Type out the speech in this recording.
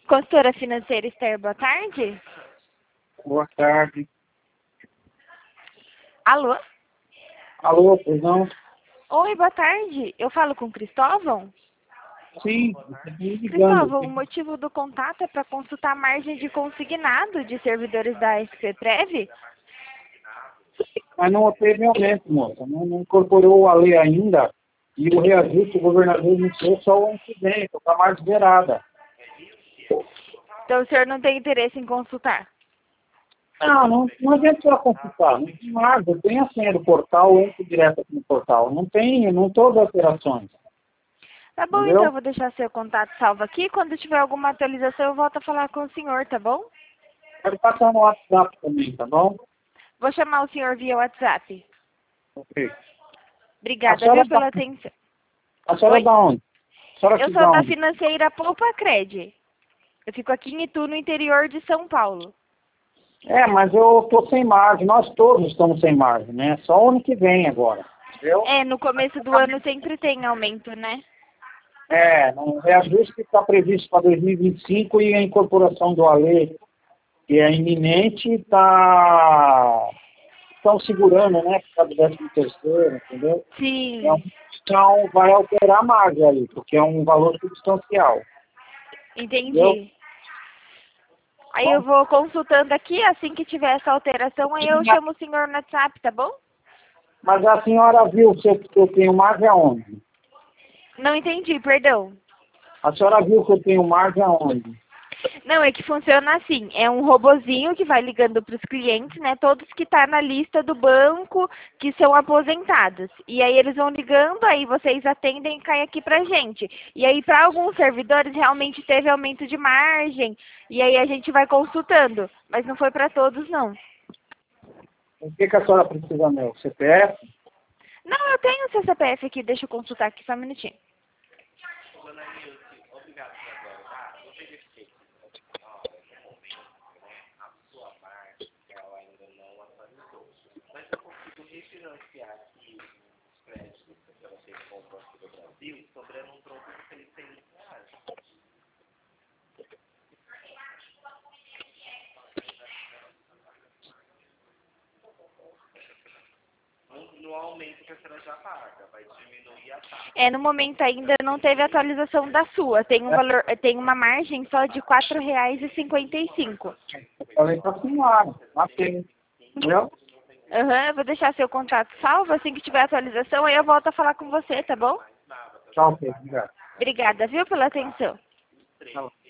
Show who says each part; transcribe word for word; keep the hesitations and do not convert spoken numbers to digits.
Speaker 1: Consultora financeira Esther, boa tarde.
Speaker 2: Boa tarde.
Speaker 1: Alô?
Speaker 2: Alô, pois não?
Speaker 1: Oi, boa tarde. Eu falo com Cristóvão?
Speaker 2: Sim, você tá me ligando.
Speaker 1: Cristóvão, o motivo do contato é para consultar a margem de consignado de servidores da S P Prev?
Speaker 2: Mas não teve aumento, moça. Não, não incorporou a lei ainda. E o reajuste o governador anunciou só o ano que vem, está mais zerada.
Speaker 1: Então o senhor não tem interesse em consultar?
Speaker 2: Não, não, não adianta só consultar. Não tem nada. Eu tenho a senha do portal, eu entro direto aqui no portal. Não tem, não todas as operações.
Speaker 1: Tá bom,
Speaker 2: Entendeu?
Speaker 1: então eu vou deixar seu contato salvo aqui. Quando tiver alguma atualização, eu volto a falar com o senhor, tá bom?
Speaker 2: Pode passar no WhatsApp também, tá bom?
Speaker 1: Vou chamar o senhor via WhatsApp.
Speaker 2: Ok.
Speaker 1: Obrigada,
Speaker 2: A senhora
Speaker 1: viu, pela
Speaker 2: tá-
Speaker 1: atenção.
Speaker 2: A senhora
Speaker 1: Oi?
Speaker 2: da onde? A senhora
Speaker 1: Eu
Speaker 2: aqui
Speaker 1: sou
Speaker 2: da
Speaker 1: da
Speaker 2: onde?
Speaker 1: financeira Poupa Cred. Eu fico aqui em Itu, no interior de São Paulo.
Speaker 2: É, mas eu tô sem margem. Nós todos estamos sem margem, né? Só o ano que vem agora. Entendeu?
Speaker 1: É, no começo do ano sempre tem aumento, né?
Speaker 2: É, o reajuste que está previsto para dois mil e vinte e cinco e a incorporação do Ale, que é iminente, está estão segurando, né? Por causa do décimo terceiro, entendeu? Então,
Speaker 1: Sim,
Speaker 2: então vai alterar a margem ali, porque é um valor substancial. Entendeu?
Speaker 1: entendi. Aí eu vou consultando aqui, assim que tiver essa alteração, aí eu chamo o senhor no WhatsApp, tá bom?
Speaker 2: Mas a senhora viu se eu, que eu tenho margem aonde?
Speaker 1: Não entendi, perdão.
Speaker 2: A senhora viu que eu tenho margem aonde?
Speaker 1: Não, é que funciona assim, é um robozinho que vai ligando para os clientes, né, todos que tá na lista do banco que são aposentados. E aí eles vão ligando, aí vocês atendem e cai aqui pra gente. E aí para alguns servidores realmente teve aumento de margem, e aí a gente vai consultando, mas não foi para todos não.
Speaker 2: O que, que a senhora precisa, meu? C P F?
Speaker 1: Não, eu tenho o seu C P F aqui, deixa eu consultar aqui só um minutinho.
Speaker 3: No aumento que a senhora já paga, vai diminuir a taxa.
Speaker 1: É, no momento ainda não teve atualização da sua, tem um valor, tem uma margem só de quatro reais e cinquenta e cinco.
Speaker 2: Eu falei para a senhora. Matei. Entendeu?
Speaker 1: Aham, eu vou deixar seu contato salvo, assim que tiver atualização, aí eu volto a falar com você, tá bom?
Speaker 2: Tchau, ok. Obrigado.
Speaker 1: Obrigada, viu, pela atenção.
Speaker 2: Tchau.